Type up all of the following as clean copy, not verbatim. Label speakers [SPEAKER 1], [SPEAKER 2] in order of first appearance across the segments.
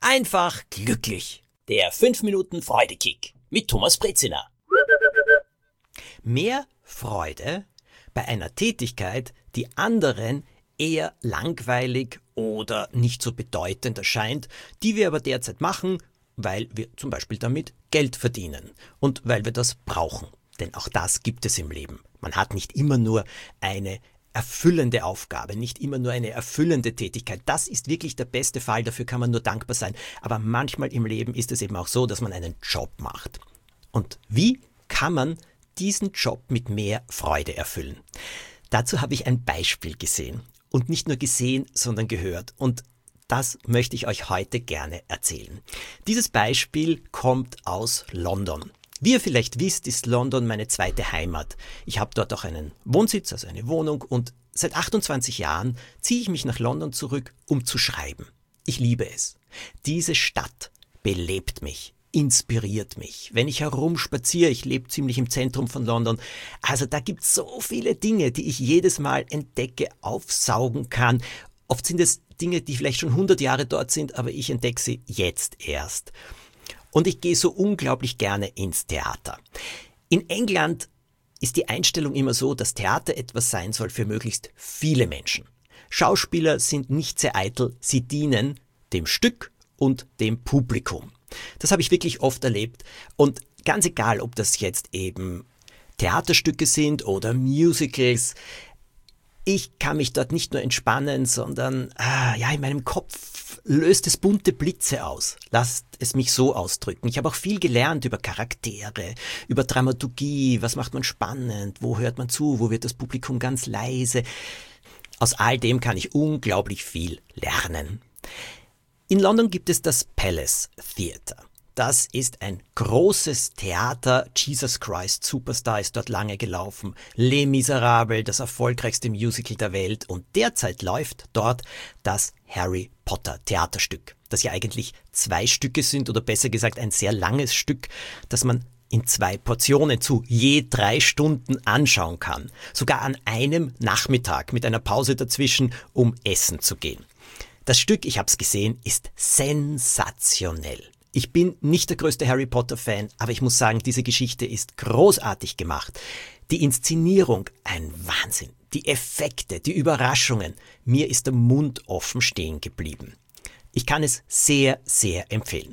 [SPEAKER 1] Einfach glücklich. Der 5 Minuten Freudekick mit Thomas Brezina. Mehr Freude bei einer Tätigkeit, die anderen eher langweilig oder nicht so bedeutend erscheint, die wir aber derzeit machen, weil wir zum Beispiel damit Geld verdienen und weil wir das brauchen. Denn auch das gibt es im Leben. Man hat nicht immer nur eine erfüllende Aufgabe, nicht immer nur eine erfüllende Tätigkeit. Das ist wirklich der beste Fall, dafür kann man nur dankbar sein. Aber manchmal im Leben ist es eben auch so, dass man einen Job macht. Und wie kann man diesen Job mit mehr Freude erfüllen? Dazu habe ich ein Beispiel gesehen. Und nicht nur gesehen, sondern gehört. Und das möchte ich euch heute gerne erzählen. Dieses Beispiel kommt aus London. Wie ihr vielleicht wisst, ist London meine zweite Heimat. Ich habe dort auch einen Wohnsitz, also eine Wohnung, und seit 28 Jahren ziehe ich mich nach London zurück, um zu schreiben. Ich liebe es. Diese Stadt belebt mich, inspiriert mich. Wenn ich herumspaziere, ich lebe ziemlich im Zentrum von London, also da gibt es so viele Dinge, die ich jedes Mal entdecke, aufsaugen kann. Oft sind es Dinge, die vielleicht schon 100 Jahre dort sind, aber ich entdecke sie jetzt erst. Und ich gehe so unglaublich gerne ins Theater. In England ist die Einstellung immer so, dass Theater etwas sein soll für möglichst viele Menschen. Schauspieler sind nicht sehr eitel, sie dienen dem Stück und dem Publikum. Das habe ich wirklich oft erlebt und ganz egal, ob das jetzt eben Theaterstücke sind oder Musicals, ich kann mich dort nicht nur entspannen, sondern in meinem Kopf löst es bunte Blitze aus. Lasst es mich so ausdrücken. Ich habe auch viel gelernt über Charaktere, über Dramaturgie, was macht man spannend, wo hört man zu, wo wird das Publikum ganz leise. Aus all dem kann ich unglaublich viel lernen. In London gibt es das Palace Theatre. Das ist ein großes Theater. Jesus Christ Superstar ist dort lange gelaufen. Les Miserables, das erfolgreichste Musical der Welt. Und derzeit läuft dort das Harry Potter Theaterstück, das ja eigentlich 2 Stücke sind oder besser gesagt ein sehr langes Stück, das man in 2 Portionen zu je 3 Stunden anschauen kann. Sogar an einem Nachmittag mit einer Pause dazwischen, um essen zu gehen. Das Stück, ich habe es gesehen, ist sensationell. Ich bin nicht der größte Harry Potter-Fan, aber ich muss sagen, diese Geschichte ist großartig gemacht. Die Inszenierung, ein Wahnsinn. Die Effekte, die Überraschungen. Mir ist der Mund offen stehen geblieben. Ich kann es sehr, sehr empfehlen.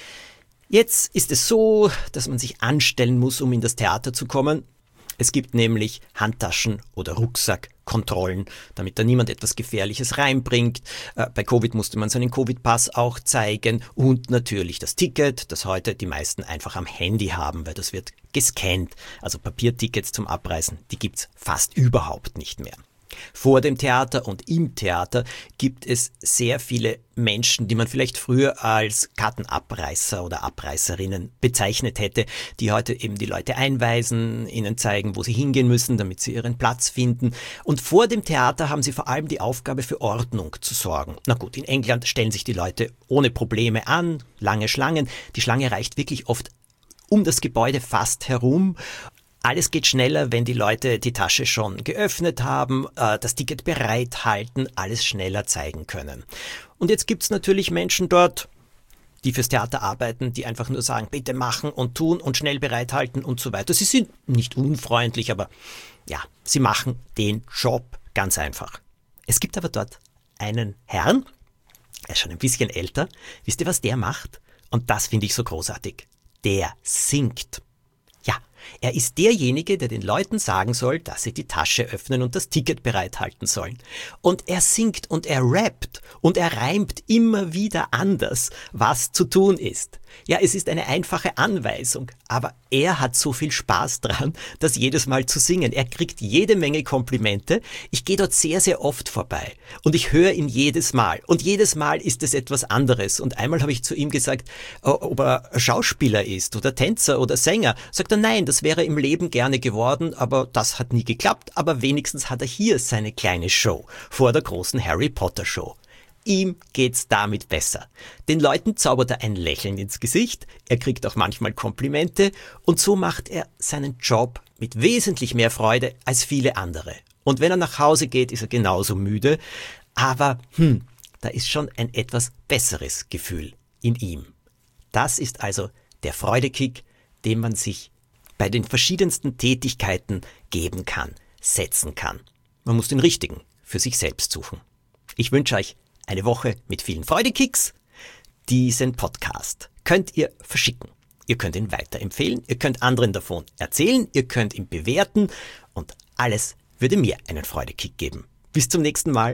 [SPEAKER 1] Jetzt ist es so, dass man sich anstellen muss, um in das Theater zu kommen. Es gibt nämlich Handtaschen- oder Rucksackkontrollen, damit da niemand etwas Gefährliches reinbringt. Bei Covid musste man seinen Covid-Pass auch zeigen und natürlich das Ticket, das heute die meisten einfach am Handy haben, weil das wird gescannt. Also Papiertickets zum Abreisen, die gibt's fast überhaupt nicht mehr. Vor dem Theater und im Theater gibt es sehr viele Menschen, die man vielleicht früher als Kartenabreißer oder Abreißerinnen bezeichnet hätte, die heute eben die Leute einweisen, ihnen zeigen, wo sie hingehen müssen, damit sie ihren Platz finden. Und vor dem Theater haben sie vor allem die Aufgabe, für Ordnung zu sorgen. Na gut, in England stellen sich die Leute ohne Probleme an, lange Schlangen. Die Schlange reicht wirklich oft um das Gebäude fast herum. Alles geht schneller, wenn die Leute die Tasche schon geöffnet haben, das Ticket bereithalten, alles schneller zeigen können. Und jetzt gibt's natürlich Menschen dort, die fürs Theater arbeiten, die einfach nur sagen, bitte machen und tun und schnell bereithalten und so weiter. Sie sind nicht unfreundlich, aber ja, sie machen den Job ganz einfach. Es gibt aber dort einen Herrn, er ist schon ein bisschen älter. Wisst ihr, was der macht? Und das finde ich so großartig. Der singt. Ja, er ist derjenige, der den Leuten sagen soll, dass sie die Tasche öffnen und das Ticket bereithalten sollen. Und er singt und er rappt und er reimt immer wieder anders, was zu tun ist. Ja, es ist eine einfache Anweisung, aber er hat so viel Spaß dran, das jedes Mal zu singen. Er kriegt jede Menge Komplimente. Ich gehe dort sehr, sehr oft vorbei und ich höre ihn jedes Mal. Und jedes Mal ist es etwas anderes. Und einmal habe ich zu ihm gesagt, ob er Schauspieler ist oder Tänzer oder Sänger. Sagt er, nein, das wäre im Leben gerne geworden, aber das hat nie geklappt. Aber wenigstens hat er hier seine kleine Show vor der großen Harry Potter Show. Ihm geht's damit besser. Den Leuten zaubert er ein Lächeln ins Gesicht, er kriegt auch manchmal Komplimente und so macht er seinen Job mit wesentlich mehr Freude als viele andere. Und wenn er nach Hause geht, ist er genauso müde, aber da ist schon ein etwas besseres Gefühl in ihm. Das ist also der Freudekick, den man sich bei den verschiedensten Tätigkeiten geben kann, setzen kann. Man muss den richtigen für sich selbst suchen. Ich wünsche euch eine Woche mit vielen Freudekicks. Diesen Podcast könnt ihr verschicken. Ihr könnt ihn weiterempfehlen, ihr könnt anderen davon erzählen, ihr könnt ihn bewerten und alles würde mir einen Freudekick geben. Bis zum nächsten Mal.